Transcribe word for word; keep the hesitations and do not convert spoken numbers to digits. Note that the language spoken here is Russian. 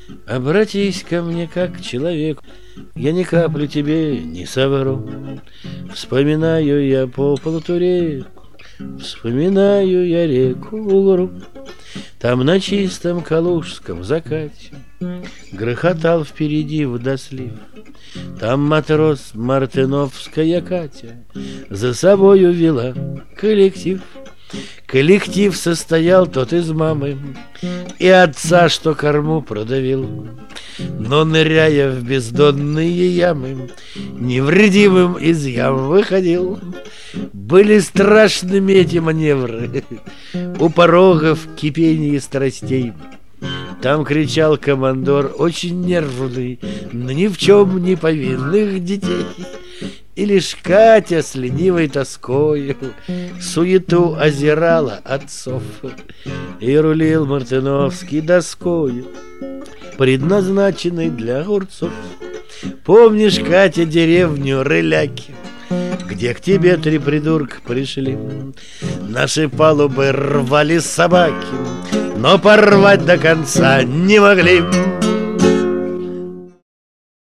Обратись ко мне как к человеку, я ни каплю тебе не совру. Вспоминаю я по полоту реку, вспоминаю я реку Угру. Там на чистом калужском закате грохотал впереди водослив. Там матрос мартыновская Катя за собою вела коллектив. Коллектив состоял тот из мамы и отца, что корму продавил. Но, ныряя в бездонные ямы, невредимым из ям выходил. Были страшными эти маневры, у порогов кипение страстей. Там кричал командор, очень нервный, но ни в чем не повинных детей. И лишь Катя с ленивой тоскою суету озирала отцов. И рулил Мартыновский доскою, предназначенной для огурцов. Помнишь, Катя, деревню Рыляки, где к тебе три придурка пришли? Наши палубы рвали собаки, но порвать до конца не могли.